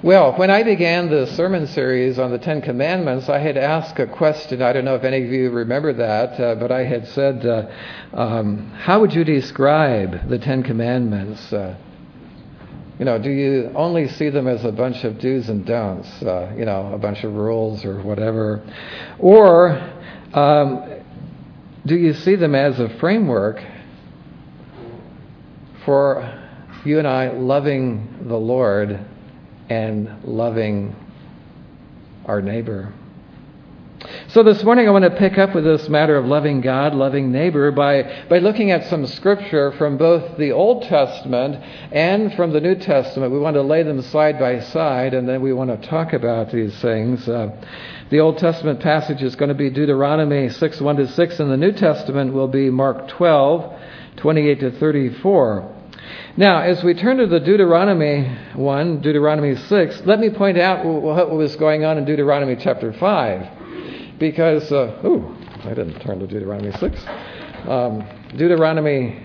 Well, when I began the sermon series on the Ten Commandments, I had asked a question. I don't know if any of you remember that, but I had said, how would you describe the Ten Commandments? Do you only see them as a bunch of do's and don'ts, a bunch of rules or whatever? Or do you see them as a framework for you and I loving the Lord and loving our neighbor? So this morning I want to pick up with this matter of loving God, loving neighbor by looking at some scripture from both the Old Testament and from the New Testament. We want to lay them side by side, and then we want to talk about these things. The Old Testament passage is going to be Deuteronomy 6:1-6, and the New Testament will be Mark 12:28-34. Now, as we turn to the Deuteronomy 1, Deuteronomy 6, let me point out what was going on in Deuteronomy chapter 5. Because, I didn't turn to Deuteronomy 6. Deuteronomy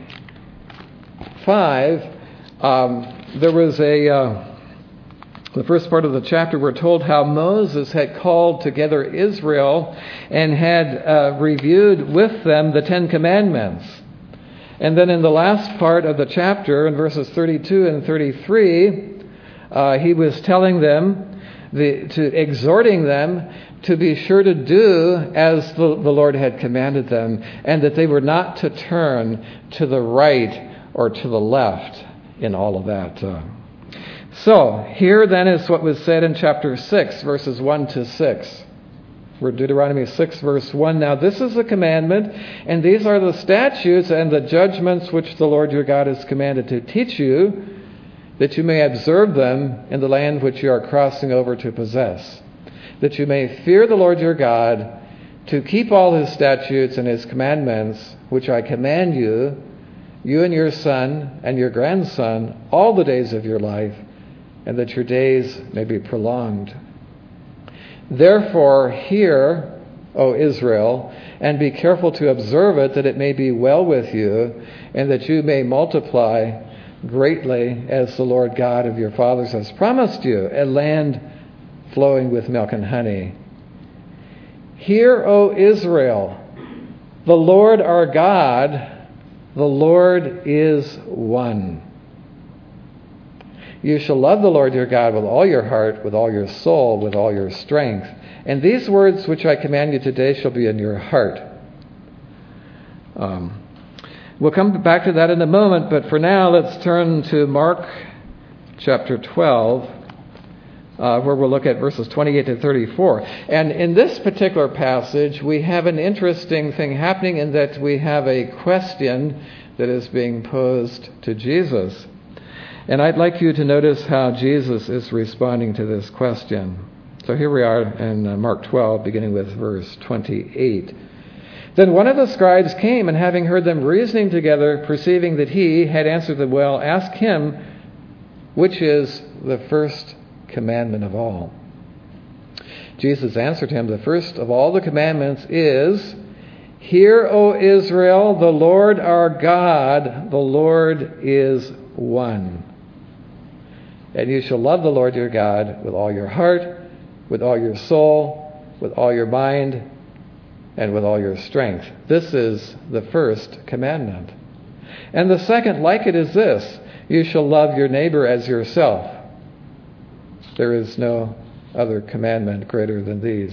5, there was the first part of the chapter, we're told how Moses had called together Israel and had reviewed with them the Ten Commandments. And then in the last part of the chapter, in verses 32 and 33, he was telling them, exhorting them to be sure to do as the Lord had commanded them, and that they were not to turn to the right or to the left in all of that. So, here then is what was said in chapter 6, verses 1-6. For Deuteronomy 6, verse 1, now this is the commandment, and these are the statutes and the judgments which the Lord your God has commanded to teach you, that you may observe them in the land which you are crossing over to possess, that you may fear the Lord your God, to keep all his statutes and his commandments, which I command you, you and your son and your grandson, all the days of your life, and that your days may be prolonged. Therefore, hear, O Israel, and be careful to observe it, that it may be well with you, and that you may multiply greatly, as the Lord God of your fathers has promised you, a land flowing with milk and honey. Hear, O Israel, the Lord our God, the Lord is one. You shall love the Lord your God with all your heart, with all your soul, with all your strength. And these words which I command you today shall be in your heart. We'll come back to that in a moment, but for now let's turn to Mark chapter 12, where we'll look at verses 28-34. And in this particular passage, we have an interesting thing happening in that we have a question that is being posed to Jesus. And I'd like you to notice how Jesus is responding to this question. So here we are in Mark 12, beginning with verse 28. Then one of the scribes came, and having heard them reasoning together, perceiving that he had answered them well, asked him, which is the first commandment of all? Jesus answered him, the first of all the commandments is, hear, O Israel, the Lord our God, the Lord is one. And you shall love the Lord your God with all your heart, with all your soul, with all your mind, and with all your strength. This is the first commandment. And the second like it is this, you shall love your neighbor as yourself. There is no other commandment greater than these.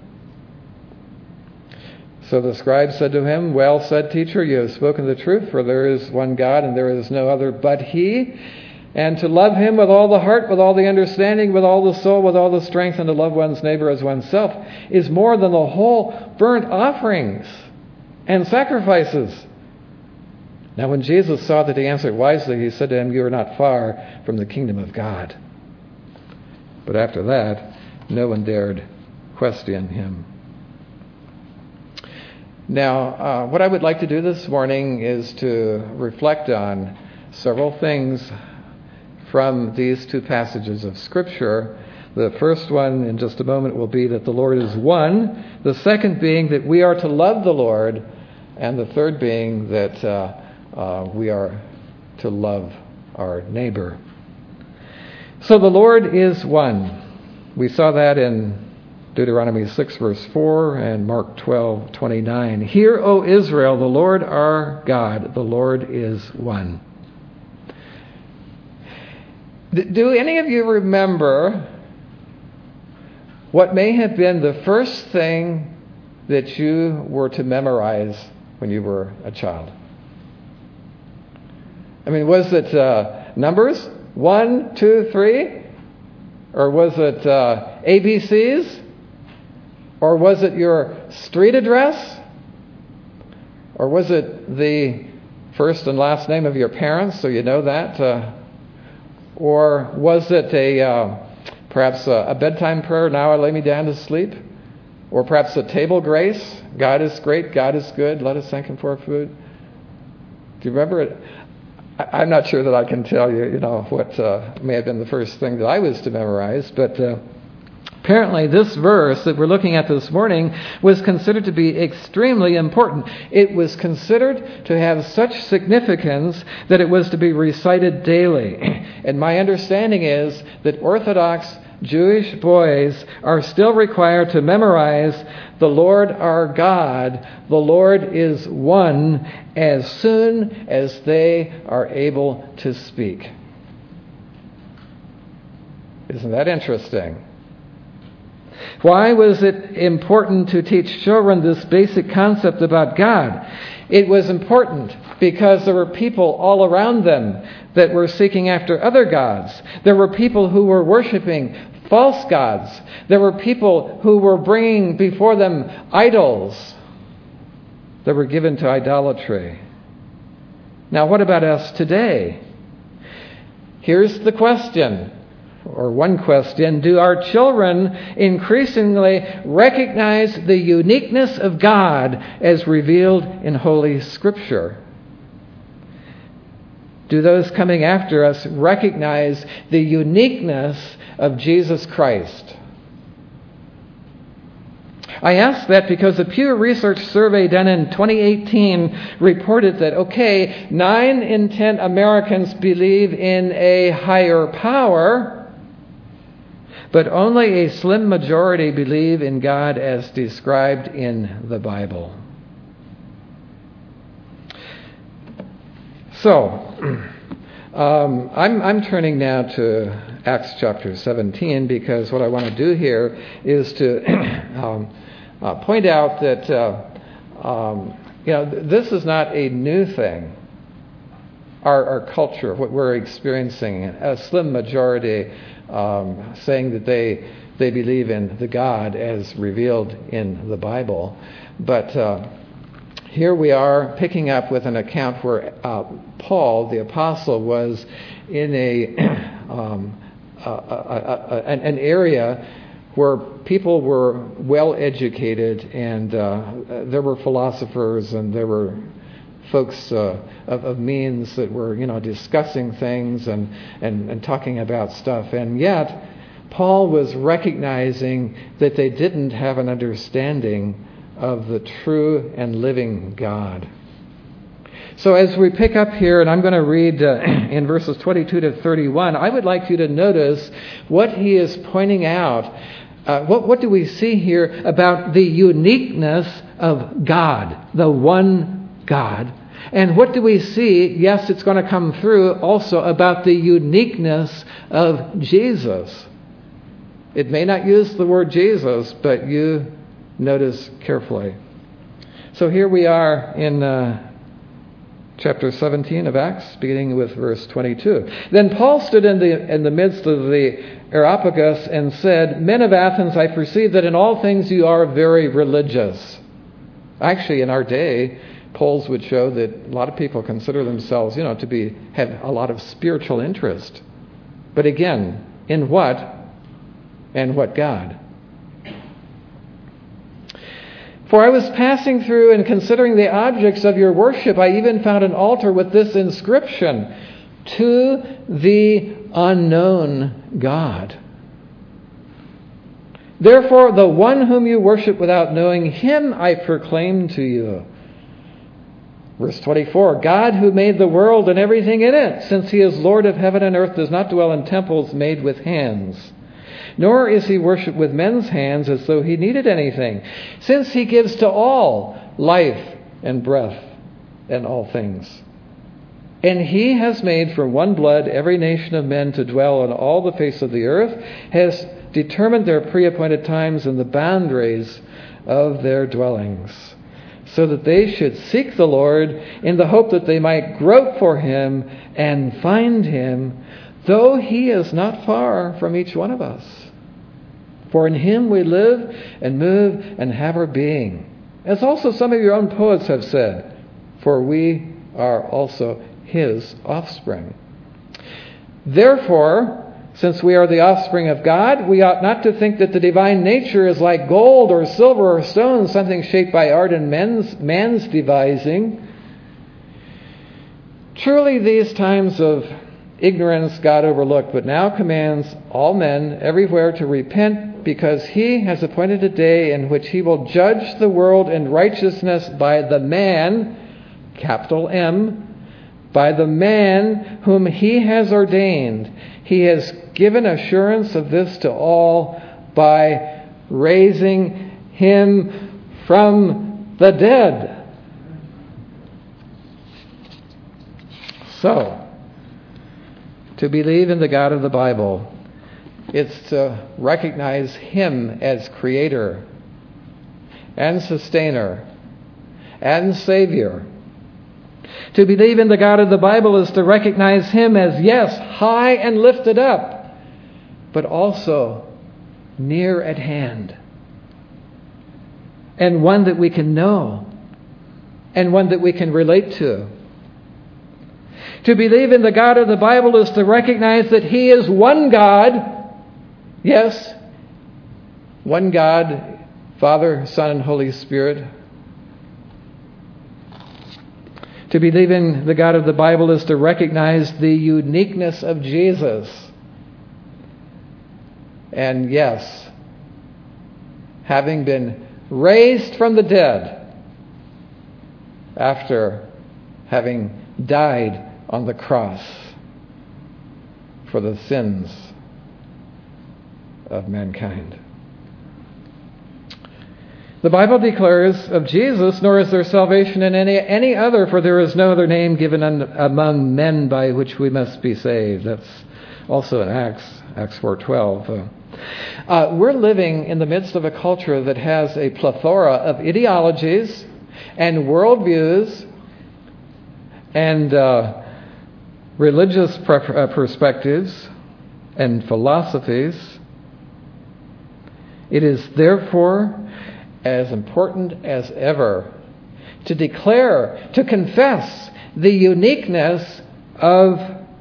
So the scribe said to him, well said, teacher, you have spoken the truth, for there is one God, and there is no other but he. And to love him with all the heart, with all the understanding, with all the soul, with all the strength, and to love one's neighbor as oneself is more than the whole burnt offerings and sacrifices. Now when Jesus saw that he answered wisely, he said to him, you are not far from the kingdom of God. But after that, no one dared question him. Now, what I would like to do this morning is to reflect on several things from these two passages of Scripture. The first one, in just a moment, will be that the Lord is one. The second being that we are to love the Lord. And the third being that we are to love our neighbor. So the Lord is one. We saw that in Deuteronomy 6, verse 4, and Mark 12:29. Hear, O Israel, the Lord our God, the Lord is one. Do any of you remember what may have been the first thing that you were to memorize when you were a child? I mean, was it numbers? 1, 2, 3? Or was it ABCs? Or was it your street address? Or was it the first and last name of your parents, so you know that? Or was it perhaps a bedtime prayer, now I lay me down to sleep? Or perhaps a table grace, God is great, God is good, let us thank Him for our food? Do you remember it? I'm not sure that I can tell you, what may have been the first thing that I was to memorize, but apparently this verse that we're looking at this morning was considered to be extremely important. It was considered to have such significance that it was to be recited daily. And my understanding is that Orthodox Jewish boys are still required to memorize the Lord our God, the Lord is one, as soon as they are able to speak. Isn't that interesting? Why was it important to teach children this basic concept about God? It was important because there were people all around them that were seeking after other gods. There were people who were worshiping false gods. There were people who were bringing before them idols that were given to idolatry. Now, what about us today? Here's the question, or one question. Do our children increasingly recognize the uniqueness of God as revealed in Holy Scripture? Do those coming after us recognize the uniqueness of Jesus Christ? I ask that because a Pew Research survey done in 2018 reported that, 9 in 10 Americans believe in a higher power, but only a slim majority believe in God as described in the Bible. So, I'm turning now to Acts chapter 17 because what I want to do here is to point out that this is not a new thing. Our culture, what we're experiencing, a slim majority saying that they believe in the God as revealed in the Bible, but here we are picking up with an account where Paul, the apostle, was in an area where people were well educated, and there were philosophers and there were folks of means that were discussing things and talking about stuff, and yet Paul was recognizing that they didn't have an understanding of the true and living God. So as we pick up here, and I'm going to read in verses 22 to 31, I would like you to notice what he is pointing out. What do we see here about the uniqueness of God, the one God? And what do we see, yes, it's going to come through also, about the uniqueness of Jesus? It may not use the word Jesus, but you notice carefully. So here we are in chapter 17 of Acts, beginning with verse 22. Then Paul stood in the midst of the Areopagus and said, "Men of Athens, I perceive that in all things you are very religious." Actually, in our day, polls would show that a lot of people consider themselves, to have a lot of spiritual interest. But again, in what and what God? "For I was passing through and considering the objects of your worship. I even found an altar with this inscription, 'To the unknown God.' Therefore, the one whom you worship without knowing, him I proclaim to you." Verse 24, God who made the world and everything in it, since he is Lord of heaven and earth, does not dwell in temples made with hands. Nor is he worshipped with men's hands as though he needed anything, since he gives to all life and breath and all things. And he has made from one blood every nation of men to dwell on all the face of the earth, has determined their pre-appointed times and the boundaries of their dwellings, so that they should seek the Lord in the hope that they might grope for him and find him, though he is not far from each one of us. For in him we live and move and have our being. As also some of your own poets have said, for we are also his offspring. Therefore, since we are the offspring of God, we ought not to think that the divine nature is like gold or silver or stone, something shaped by art and man's devising. Truly these times of ignorance God overlooked, but now commands all men everywhere to repent, because he has appointed a day in which he will judge the world in righteousness by the man, capital M, by the man whom he has ordained. He has given assurance of this to all by raising him from the dead. So, to believe in the God of the Bible, it's to recognize him as creator and sustainer and savior. To believe in the God of the Bible is to recognize him as, yes, high and lifted up, but also near at hand. And one that we can know, and one that we can relate to. To believe in the God of the Bible is to recognize that he is one God. Yes, one God, Father, Son, and Holy Spirit. To believe in the God of the Bible is to recognize the uniqueness of Jesus. And yes, having been raised from the dead after having died on the cross for the sins of mankind. The Bible declares of Jesus, nor is there salvation in any other, for there is no other name given among men by which we must be saved. That's also in Acts 4:12. We're living in the midst of a culture that has a plethora of ideologies and worldviews and religious perspectives and philosophies. It is therefore as important as ever to declare, to confess the uniqueness of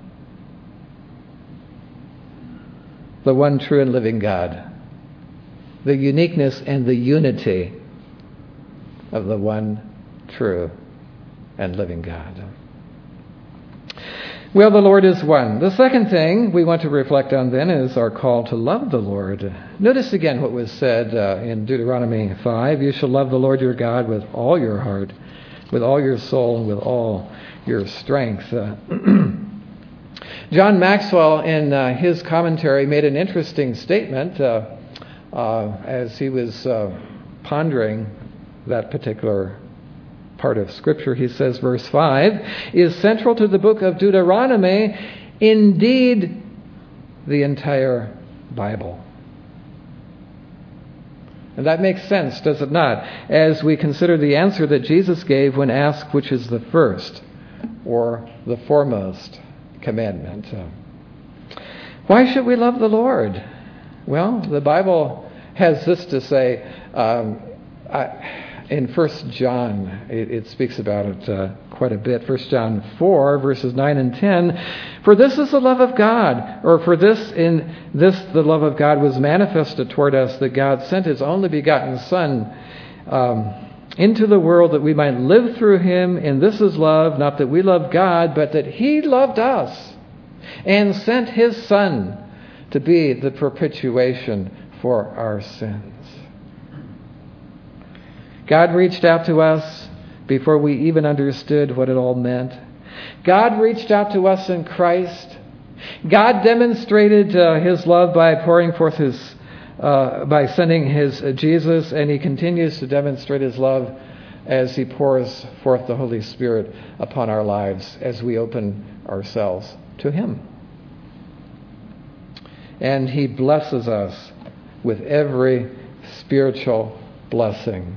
the one true and living God. The uniqueness and the unity of the one true and living God. Well, the Lord is one. The second thing we want to reflect on then is our call to love the Lord. Notice again what was said in Deuteronomy 5. You shall love the Lord your God with all your heart, with all your soul, and with all your strength. John Maxwell, in his commentary, made an interesting statement as he was pondering that particular part of Scripture. He says, verse 5 is central to the book of Deuteronomy, indeed the entire Bible. And that makes sense, does it not, as we consider the answer that Jesus gave when asked which is the first or the foremost commandment. Why should we love the Lord? Well, the Bible has this to say. In 1 John, it speaks about it quite a bit. 1 John 4, verses 9 and 10. For this is the love of God, or for this, in this the love of God was manifested toward us, that God sent his only begotten Son into the world that we might live through him. And this is love, not that we love God, but that he loved us and sent his Son to be the propitiation for our sins. God reached out to us before we even understood what it all meant. God reached out to us in Christ. God demonstrated His love by pouring forth by sending His Jesus, and He continues to demonstrate His love as He pours forth the Holy Spirit upon our lives as we open ourselves to Him. And He blesses us with every spiritual blessing.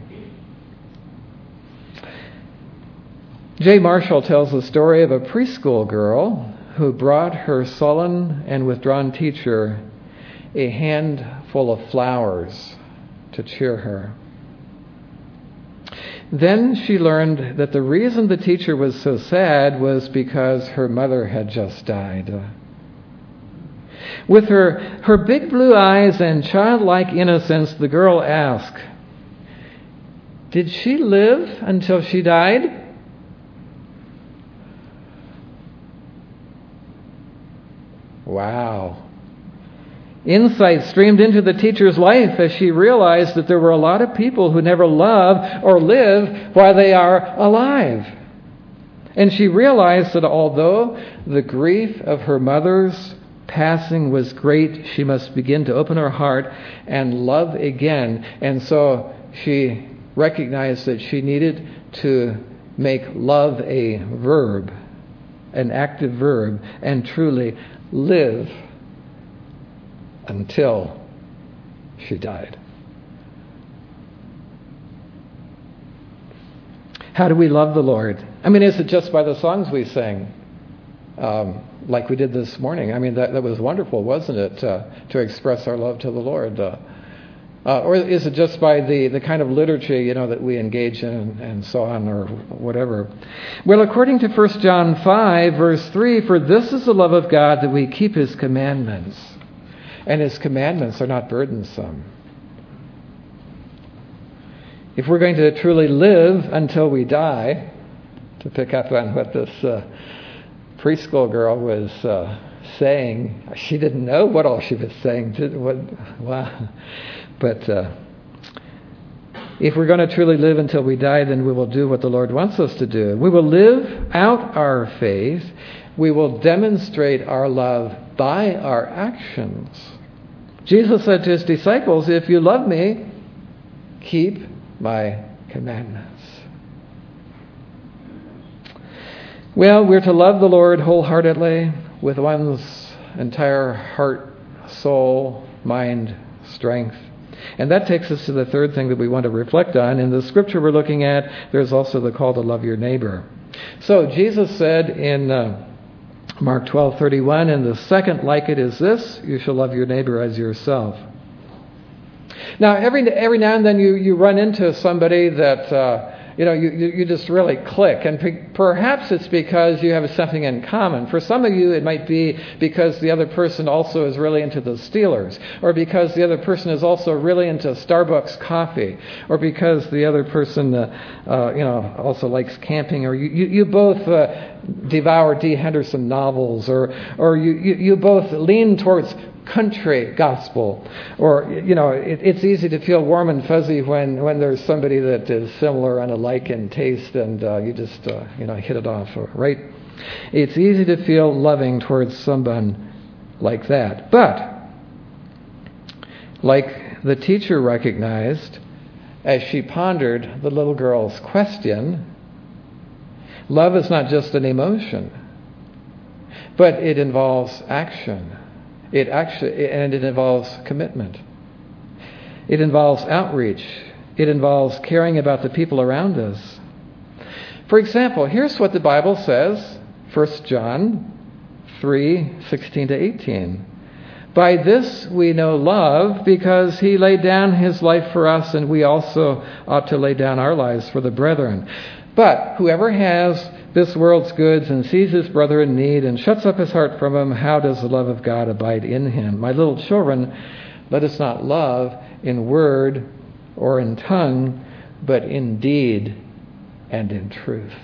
J. Marshall tells the story of a preschool girl who brought her sullen and withdrawn teacher a handful of flowers to cheer her. Then she learned that the reason the teacher was so sad was because her mother had just died. With her big blue eyes and childlike innocence, the girl asked, "Did she live until she died?" Wow. Insight streamed into the teacher's life as she realized that there were a lot of people who never love or live while they are alive. And she realized that although the grief of her mother's passing was great, she must begin to open her heart and love again. And so she recognized that she needed to make love a verb, an active verb, and truly live until she died. How do we love the Lord? I mean, is it just by the songs we sing? Like we did this morning. I mean, that was wonderful, wasn't it? To express our love to the Lord. Or is it just by the kind of liturgy, that we engage in and so on, or whatever? Well, according to 1 John 5, verse 3, "For this is the love of God, that we keep His commandments. And His commandments are not burdensome." If we're going to truly live until we die, to pick up on what this preschool girl was saying, she didn't know what all she was saying. Wow. But if we're going to truly live until we die, then we will do what the Lord wants us to do. We will live out our faith. We will demonstrate our love by our actions. Jesus said to His disciples, "If you love me, keep my commandments." Well, we're to love the Lord wholeheartedly with one's entire heart, soul, mind, strength. And that takes us to the third thing that we want to reflect on. In the scripture we're looking at, there's also the call to love your neighbor. So Jesus said in Mark 12:31, "And the second like it is this, you shall love your neighbor as yourself." Now, every now and then you run into somebody that you just really click, and perhaps it's because you have something in common. For some of you, it might be because the other person also is really into the Steelers, or because the other person is also really into Starbucks coffee, or because the other person also likes camping, or you both devour D. Henderson novels, or you both lean towards country gospel, or it's easy to feel warm and fuzzy when there's somebody that is similar and alike in taste, and you just hit it off, right? It's easy to feel loving towards someone like that. But like the teacher recognized as she pondered the little girl's question, love is not just an emotion, but it involves action. It involves commitment. It involves outreach. It involves caring about the people around us. For example, here's what the Bible says, 1 John 3:16-18. "By this we know love, because He laid down His life for us, and we also ought to lay down our lives for the brethren. But whoever has this world's goods and sees his brother in need and shuts up his heart from him, how does the love of God abide in him? My little children, let us not love in word or in tongue, but in deed and in truth."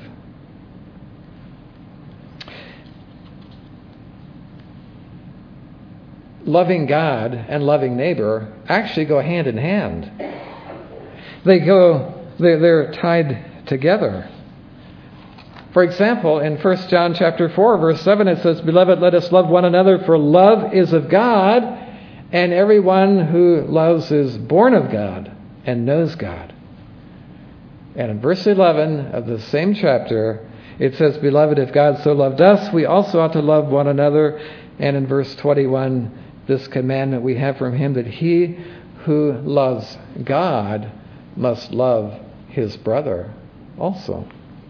Loving God and loving neighbor actually go hand in hand. They're tied together. For example, in 1 John chapter 4, verse 7, it says, "Beloved, let us love one another, for love is of God, and everyone who loves is born of God and knows God." And in verse 11 of the same chapter, it says, "Beloved, if God so loved us, we also ought to love one another." And in verse 21, "This commandment we have from him, that he who loves God must love his brother also."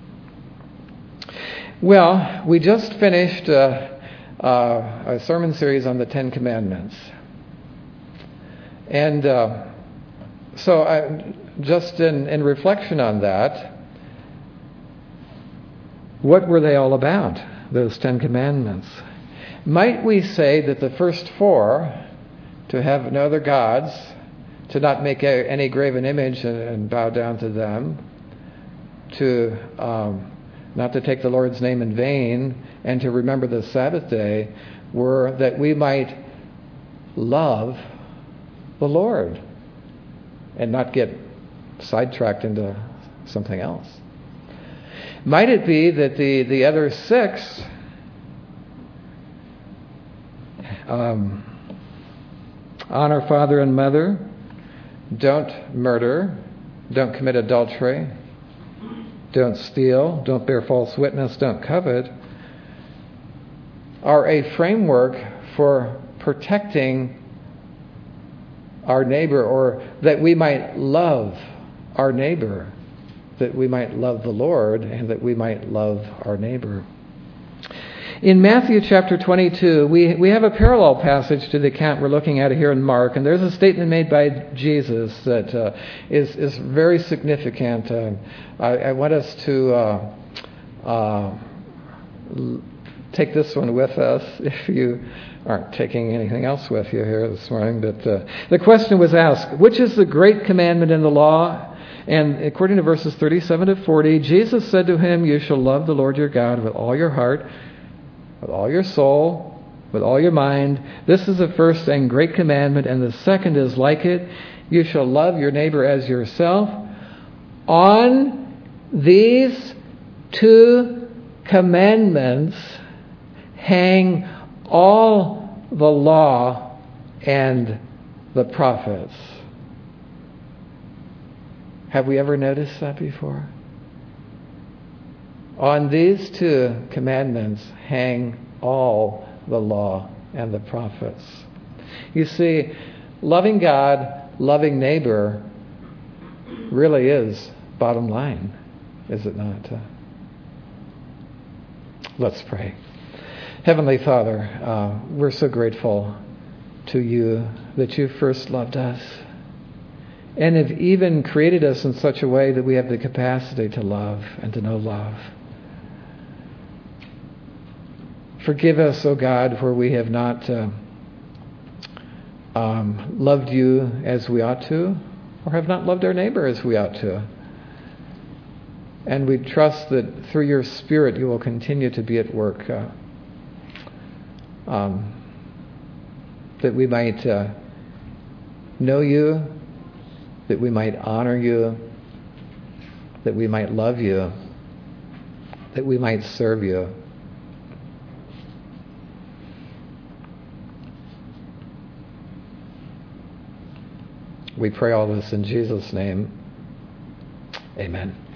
Well, we just finished a sermon series on the Ten Commandments. And so just in reflection on that, what were they all about, those Ten Commandments? Might we say that the first four, to have no other gods, to not make any graven image and bow down to them, to not to take the Lord's name in vain, and to remember the Sabbath day, were that we might love the Lord and not get sidetracked into something else? Might it be that the other six honor father and mother, don't murder, don't commit adultery, don't steal, don't bear false witness, don't covet, are a framework for protecting our neighbor, or that we might love our neighbor, that we might love the Lord, and that we might love our neighbor. In Matthew chapter 22, we have a parallel passage to the account we're looking at here in Mark, and there's a statement made by Jesus that is very significant. I want us to take this one with us if you aren't taking anything else with you here this morning. But the question was asked, which is the great commandment in the law? And according to verses 37 to 40, Jesus said to him, "You shall love the Lord your God with all your heart, with all your soul, with all your mind. This is the first and great commandment, and the second is like it. You shall love your neighbor as yourself. On these two commandments hang all the law and the prophets." Have we ever noticed that before? On these two commandments hang all the law and the prophets. You see, loving God, loving neighbor really is bottom line, is it not? Let's pray. Heavenly Father, we're so grateful to you that you first loved us and have even created us in such a way that we have the capacity to love and to know love. Forgive us, O God, where we have not loved you as we ought to, or have not loved our neighbor as we ought to. And we trust that through your Spirit you will continue to be at work, that we might know you, that we might honor you, that we might love you, that we might serve you. We pray all this in Jesus' name. Amen.